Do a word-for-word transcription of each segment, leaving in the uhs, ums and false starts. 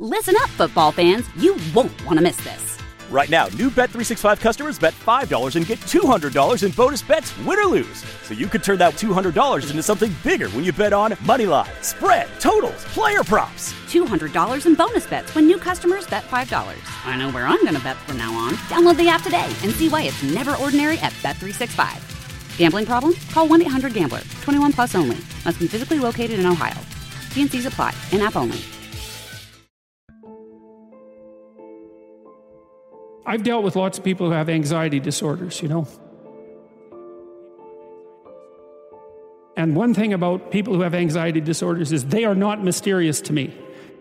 Listen up, football fans. You won't want to miss this. Right now, new Bet three sixty-five customers bet five dollars and get two hundred dollars in bonus bets, win or lose. So you could turn that two hundred dollars into something bigger when you bet on money line, spread, totals, player props. two hundred dollars in bonus bets when new customers bet five dollars. I know where I'm going to bet from now on. Download the app today and see why it's never ordinary at Bet three sixty-five. Gambling problem? Call one eight hundred gambler. twenty-one plus only. Must be physically located in Ohio. T and Cs apply. In-app only. I've dealt with lots of people who have anxiety disorders, you know. And one thing about people who have anxiety disorders is they are not mysterious to me.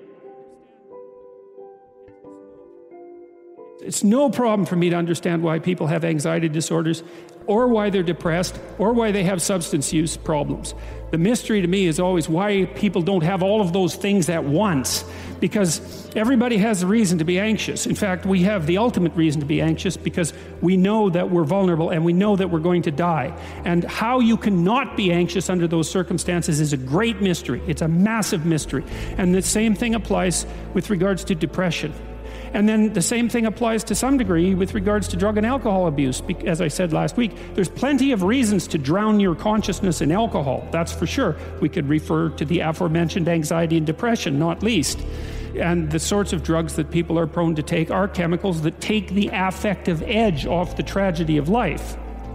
It's no problem for me to understand why people have anxiety disorders, or why they're depressed, or why they have substance use problems. The mystery to me is always why people don't have all of those things at once, because everybody has a reason to be anxious. In fact, we have the ultimate reason to be anxious because we know that we're vulnerable and we know that we're going to die. And how you cannot be anxious under those circumstances is a great mystery. It's a massive mystery. And the same thing applies with regards to depression. And then the same thing applies to some degree with regards to drug and alcohol abuse. As I said last week, there's plenty of reasons to drown your consciousness in alcohol, that's for sure. We could refer to the aforementioned anxiety and depression, not least. And the sorts of drugs that people are prone to take are chemicals that take the affective edge off the tragedy of life.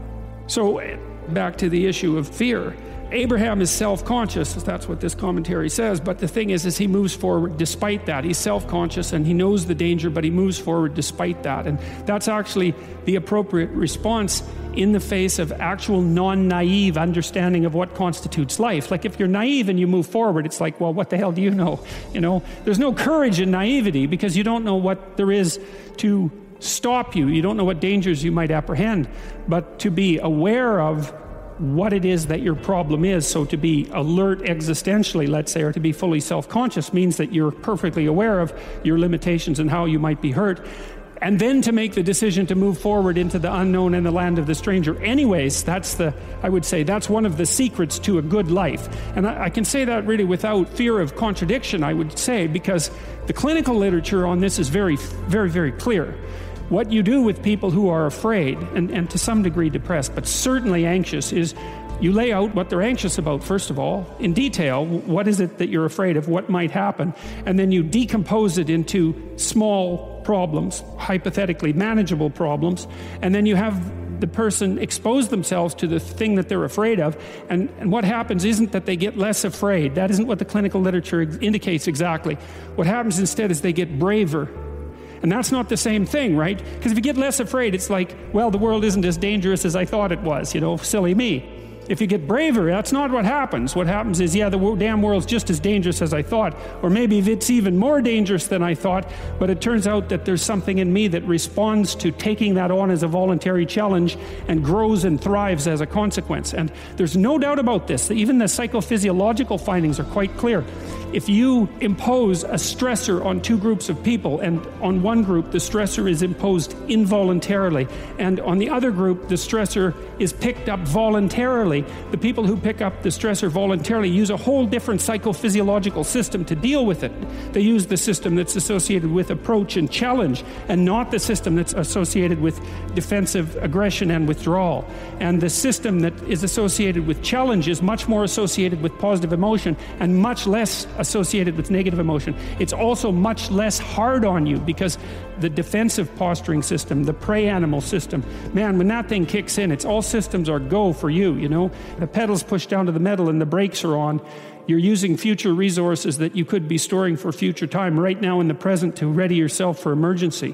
So back to the issue of fear. Abraham is self-conscious, that's what this commentary says, but the thing is, is he moves forward despite that. He's self-conscious and he knows the danger, but he moves forward despite that. And that's actually the appropriate response in the face of actual non-naive understanding of what constitutes life. Like if you're naive and you move forward, it's like, well, what the hell do you know? You know, there's no courage in naivety because you don't know what there is to stop you. You don't know what dangers you might apprehend, but to be aware of what it is that your problem is. So to be alert existentially, let's say, or to be fully self-conscious means that you're perfectly aware of your limitations and how you might be hurt. And then to make the decision to move forward into the unknown and the land of the stranger. Anyways, that's the, I would say, that's one of the secrets to a good life. And I, I can say that really without fear of contradiction, I would say, because the clinical literature on this is very, very, very clear. What you do with people who are afraid, and, and to some degree depressed, but certainly anxious, is you lay out what they're anxious about, first of all, in detail. What is it that you're afraid of? What might happen? And then you decompose it into small problems, hypothetically manageable problems, and then you have the person expose themselves to the thing that they're afraid of, and, and what happens isn't that they get less afraid. That isn't what the clinical literature indicates exactly. What happens instead is they get braver. And that's not the same thing, right? Because if you get less afraid, it's like, well, the world isn't as dangerous as I thought it was, you know, silly me. If you get braver, that's not what happens. What happens is, yeah, the damn world's just as dangerous as I thought, or maybe it's even more dangerous than I thought, but it turns out that there's something in me that responds to taking that on as a voluntary challenge and grows and thrives as a consequence. And there's no doubt about this. Even the psychophysiological findings are quite clear. If you impose a stressor on two groups of people, and on one group the stressor is imposed involuntarily, and on the other group the stressor is picked up voluntarily, the people who pick up the stressor voluntarily use a whole different psychophysiological system to deal with it. They use the system that's associated with approach and challenge, and not the system that's associated with defensive aggression and withdrawal. And the system that is associated with challenge is much more associated with positive emotion and much less associated with negative emotion. It's also much less hard on you because the defensive posturing system, the prey animal system, man, when that thing kicks in, it's all systems are go for you, you know. The pedal's pushed down to the metal and the brakes are on. You're using future resources that you could be storing for future time right now in the present to ready yourself for emergency.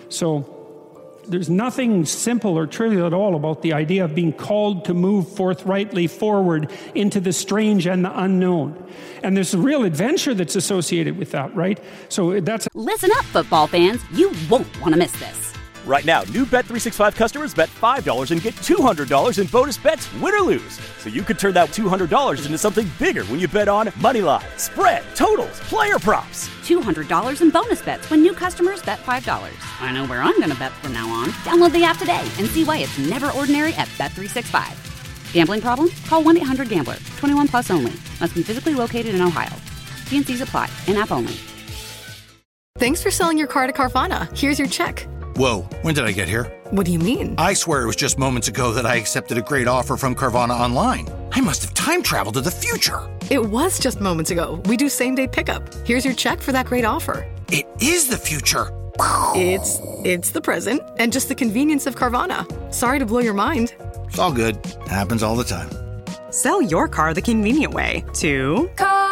So there's nothing simple or trivial at all about the idea of being called to move forthrightly forward into the strange and the unknown. And there's a real adventure that's associated with that, right? So that's... Listen up, football fans. You won't want to miss this. Right now, new Bet three sixty-five customers bet five dollars and get two hundred dollars in bonus bets, win or lose. So you could turn that two hundred dollars into something bigger when you bet on money line, spread, totals, player props. two hundred dollars in bonus bets when new customers bet five dollars. I know where I'm going to bet from now on. Download the app today and see why it's never ordinary at Bet three sixty-five. Gambling problem? Call one eight hundred gambler. twenty-one plus only. Must be physically located in Ohio. T and Cs apply. In-app only. Thanks for selling your car to Carvana. Here's your check. Whoa, when did I get here? What do you mean? I swear it was just moments ago that I accepted a great offer from Carvana online. I must have time traveled to the future. It was just moments ago. We do same-day pickup. Here's your check for that great offer. It is the future. It's it's the present and just the convenience of Carvana. Sorry to blow your mind. It's all good. Happens all the time. Sell your car the convenient way to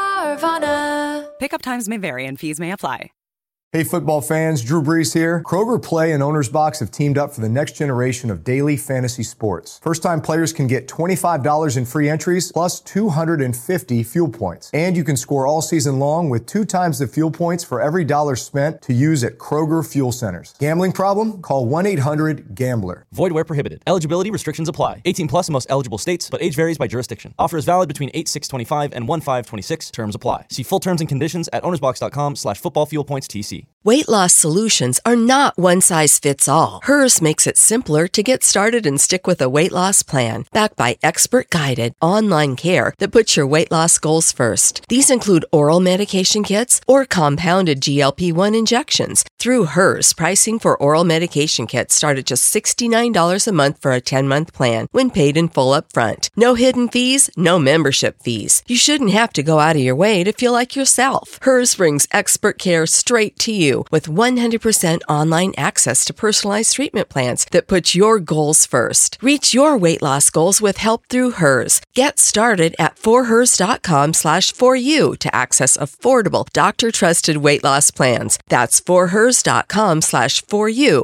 Carvana. Pickup times may vary and fees may apply. Hey football fans, Drew Brees here. Kroger Play and Owner's Box have teamed up for the next generation of daily fantasy sports. First-time players can get twenty-five dollars in free entries plus two hundred fifty fuel points. And you can score all season long with two times the fuel points for every dollar spent to use at Kroger Fuel Centers. Gambling problem? Call one eight hundred gambler. Void where prohibited. Eligibility restrictions apply. eighteen plus in most eligible states, but age varies by jurisdiction. Offer is valid between eight six twenty-five and one five twenty-six. Terms apply. See full terms and conditions at ownersbox.com slash football fuel points TC. Weight loss solutions are not one size fits all. Hers makes it simpler to get started and stick with a weight loss plan backed by expert-guided online care that puts your weight loss goals first. These include oral medication kits or compounded G L P one injections. Through Hers, pricing for oral medication kits start at just sixty-nine dollars a month for a ten-month plan when paid in full up front. No hidden fees, no membership fees. You shouldn't have to go out of your way to feel like yourself. Hers brings expert care straight to you with one hundred percent online access to personalized treatment plans that put your goals first. Reach your weight loss goals with help through Hers. Get started at forhers.com slash for you to access affordable, doctor-trusted weight loss plans. That's forhers.com slash for you,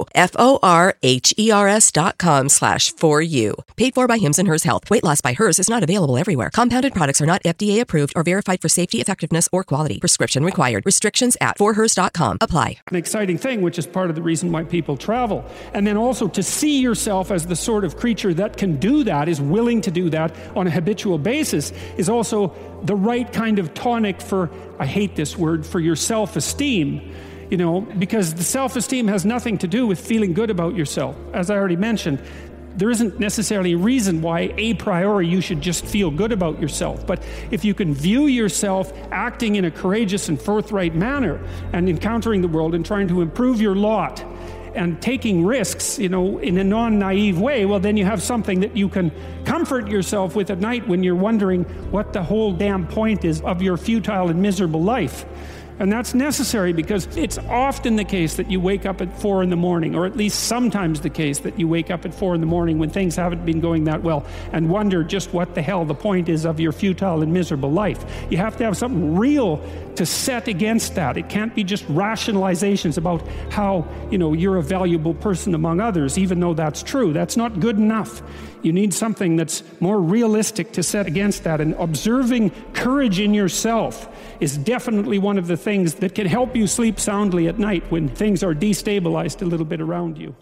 F-O-R-H-E-R-S dot com slash for you. Paid for by Hims and Hers Health. Weight loss by Hers is not available everywhere. Compounded products are not F D A approved or verified for safety, effectiveness, or quality. Prescription required. Restrictions at for hers dot com. Apply. An exciting thing, which is part of the reason why people travel. And then also to see yourself as the sort of creature that can do that, is willing to do that on a habitual basis, is also the right kind of tonic for, I hate this word, for your self-esteem. You know, because the self-esteem has nothing to do with feeling good about yourself. As I already mentioned, there isn't necessarily a reason why a priori you should just feel good about yourself. But if you can view yourself acting in a courageous and forthright manner and encountering the world and trying to improve your lot and taking risks, you know, in a non-naive way, well, then you have something that you can comfort yourself with at night when you're wondering what the whole damn point is of your futile and miserable life. And that's necessary because it's often the case that you wake up at four in the morning, or at least sometimes the case that you wake up at four in the morning when things haven't been going that well and wonder just what the hell the point is of your futile and miserable life. You have to have something real to set against that. It can't be just rationalizations about how, you know, you're a valuable person among others, even though that's true. That's not good enough. You need something that's more realistic to set against that. And observing courage in yourself is definitely one of the things that can help you sleep soundly at night when things are destabilized a little bit around you.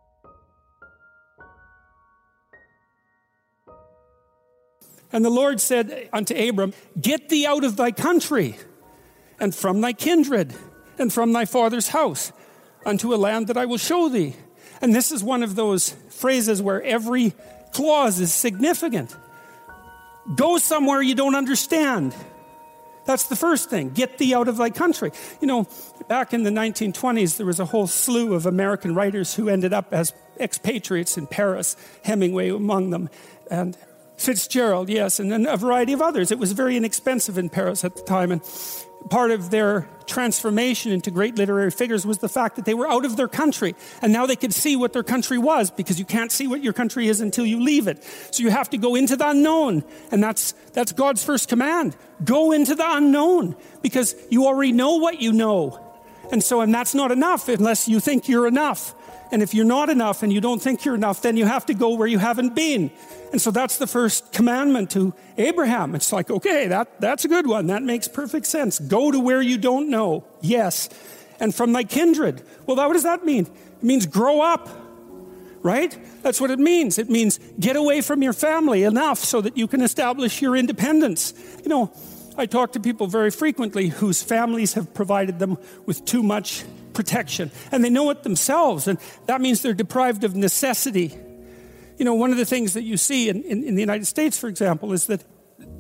And the Lord said unto Abram, get thee out of thy country, and from thy kindred, and from thy father's house, unto a land that I will show thee. And this is one of those phrases where every clause is significant. Go somewhere you don't understand. That's the first thing. Get thee out of thy country. You know, back in the nineteen twenties, there was a whole slew of American writers who ended up as expatriates in Paris, Hemingway among them, and Fitzgerald, yes, and then a variety of others. It was very inexpensive in Paris at the time, and part of their transformation into great literary figures was the fact that they were out of their country, and now they could see what their country was, because you can't see what your country is until you leave it. So you have to go into the unknown, and that's that's God's first command. Go into the unknown, because you already know what you know. And so, and that's not enough unless you think you're enough. And if you're not enough and you don't think you're enough, then you have to go where you haven't been. And so that's the first commandment to Abraham. It's like, okay, that, that's a good one. That makes perfect sense. Go to where you don't know. Yes. And from thy kindred. Well, what does that mean? It means grow up, right? That's what it means. It means get away from your family enough so that you can establish your independence. You know, I talk to people very frequently whose families have provided them with too much protection, and they know it themselves, and that means they're deprived of necessity. You know, one of the things that you see in, in, in the United States, for example, is that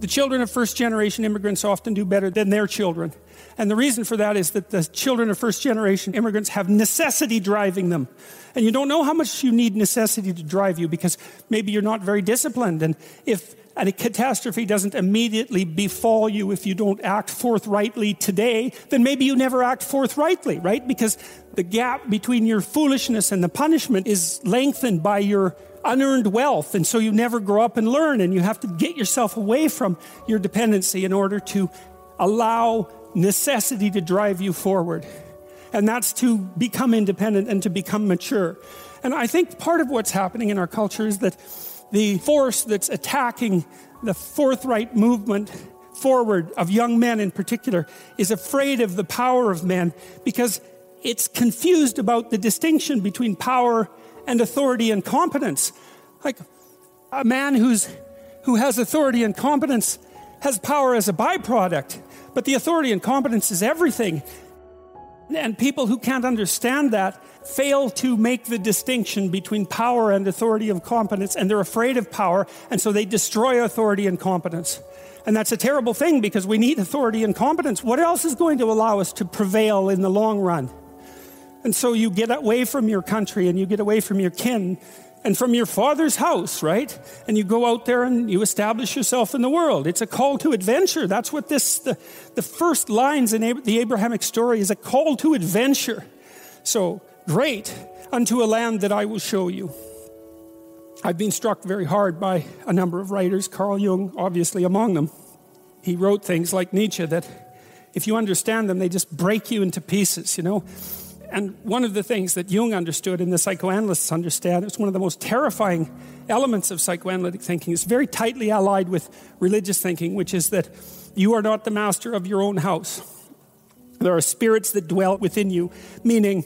the children of first-generation immigrants often do better than their children. And the reason for that is that the children of first-generation immigrants have necessity driving them. And you don't know how much you need necessity to drive you because maybe you're not very disciplined. And if a catastrophe doesn't immediately befall you if you don't act forthrightly today, then maybe you never act forthrightly, right? Because the gap between your foolishness and the punishment is lengthened by your unearned wealth, and so you never grow up and learn, and you have to get yourself away from your dependency in order to allow necessity to drive you forward. And that's to become independent and to become mature. And I think part of what's happening in our culture is that the force that's attacking the forthright movement forward of young men in particular is afraid of the power of men because it's confused about the distinction between power and authority and competence. Like a man who's who has authority and competence has power as a byproduct, but the authority and competence is everything. And people who can't understand that fail to make the distinction between power and authority and competence, and they're afraid of power, and so they destroy authority and competence. And that's a terrible thing because we need authority and competence. What else is going to allow us to prevail in the long run? And so you get away from your country and you get away from your kin and from your father's house, right? And you go out there and you establish yourself in the world. It's a call to adventure. That's what this, the, the first lines in Ab- the Abrahamic story is a call to adventure. So, great, unto a land that I will show you. I've been struck very hard by a number of writers, Carl Jung obviously among them. He wrote things like Nietzsche that if you understand them, they just break you into pieces, you know? And one of the things that Jung understood and the psychoanalysts understand, it's one of the most terrifying elements of psychoanalytic thinking, is very tightly allied with religious thinking, which is that you are not the master of your own house. There are spirits that dwell within you, meaning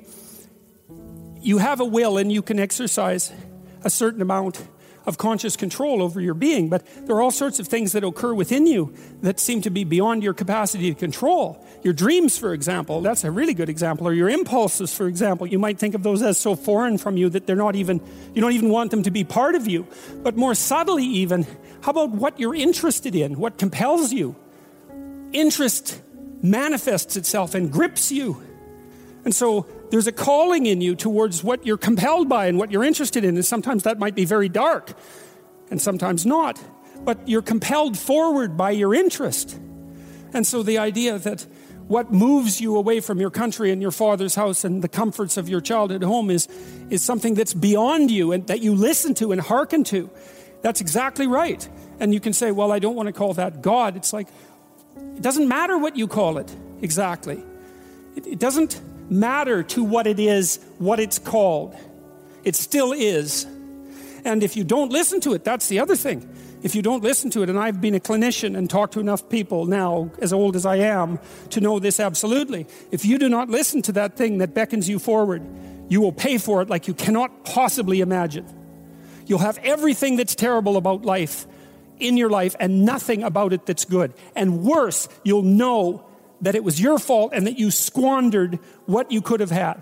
you have a will and you can exercise a certain amount of conscious control over your being, but there are all sorts of things that occur within you that seem to be beyond your capacity to control. Your dreams, for example, that's a really good example, or your impulses, for example. You might think of those as so foreign from you that they're not even, you don't even want them to be part of you. But more subtly even, how about what you're interested in, what compels you? Interest manifests itself and grips you. And so there's a calling in you towards what you're compelled by and what you're interested in. And sometimes that might be very dark and sometimes not. But you're compelled forward by your interest. And so the idea that what moves you away from your country and your father's house and the comforts of your childhood home is, is something that's beyond you and that you listen to and hearken to. That's exactly right. And you can say, well, I don't want to call that God. It's like, it doesn't matter what you call it exactly. It, it doesn't matter to what it is, what it's called. It still is. And if you don't listen to it, that's the other thing. If you don't listen to it, and I've been a clinician and talked to enough people now, as old as I am, to know this absolutely. If you do not listen to that thing that beckons you forward, you will pay for it like you cannot possibly imagine. You'll have everything that's terrible about life in your life and nothing about it that's good. And worse, you'll know that it was your fault and that you squandered what you could have had.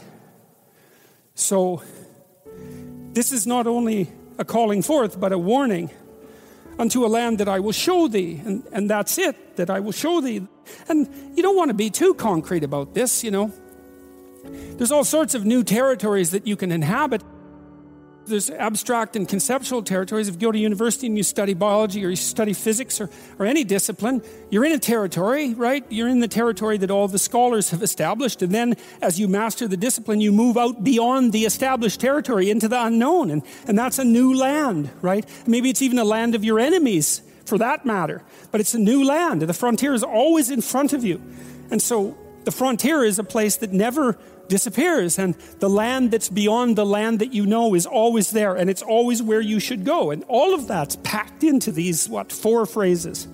So, this is not only a calling forth, but a warning. Unto a land that I will show thee. And, and that's it, that I will show thee. And you don't want to be too concrete about this, you know. There's all sorts of new territories that you can inhabit. There's abstract and conceptual territories. If you go to university and you study biology or you study physics or, or any discipline, you're in a territory, right? You're in the territory that all the scholars have established. And then as you master the discipline, you move out beyond the established territory into the unknown. And, and that's a new land, right? Maybe it's even a land of your enemies, for that matter. But it's a new land. The frontier is always in front of you. And so the frontier is a place that never disappears, and the land that's beyond the land that you know is always there, and it's always where you should go. And all of that's packed into these, what, four phrases.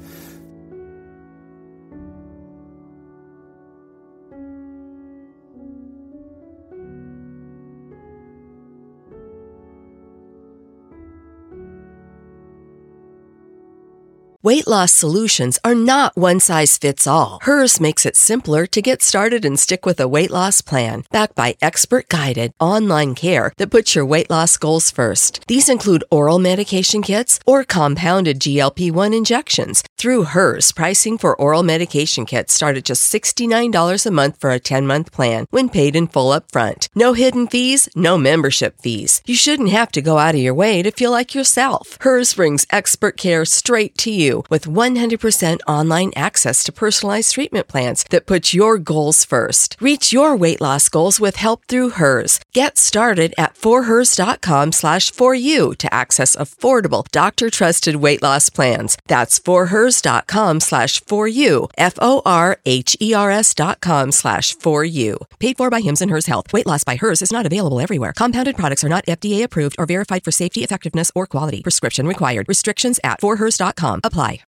Weight loss solutions are not one size fits all. Hers makes it simpler to get started and stick with a weight loss plan, backed by expert-guided online care that puts your weight loss goals first. These include oral medication kits or compounded G L P one injections. Through Hers, pricing for oral medication kits start at just sixty-nine dollars a month for a ten-month plan when paid in full up front. No hidden fees, no membership fees. You shouldn't have to go out of your way to feel like yourself. Hers brings expert care straight to you with one hundred percent online access to personalized treatment plans that put your goals first. Reach your weight loss goals with help through Hers. Get started at forhers.com slash for you to access affordable, doctor-trusted weight loss plans. That's forhers.com slash for you, F O R H E R S dot com slash for you. Paid for by Hims and Hers Health. Weight loss by Hers is not available everywhere. Compounded products are not F D A approved or verified for safety, effectiveness, or quality. Prescription required. Restrictions at forhers dot com apply.